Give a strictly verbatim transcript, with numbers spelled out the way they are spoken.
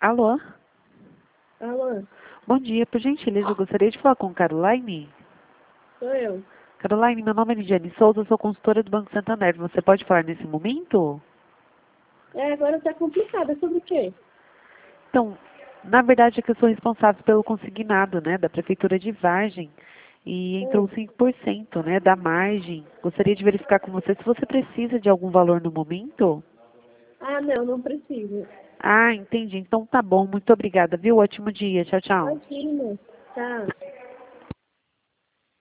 Alô? Alô, Bom dia, por gentileza, eu gostaria de falar com Caroline. sou eu. Caroline, meu nome é Lidiane Souza, eu sou consultora do Banco Santander. Você pode falar nesse momento? É, agora tá complicado. É sobre o quê? Então, na verdade é que eu sou responsável pelo consignado, né, da Prefeitura de Vargem. E entrou Hum. cinco por cento, né, da margem. Gostaria de verificar com você se você precisa de algum valor no momento. Ah, não, não preciso. Ah, entendi. Então tá bom. Muito obrigada, viu? Ótimo dia. Tchau, tchau. Imagina. Tá.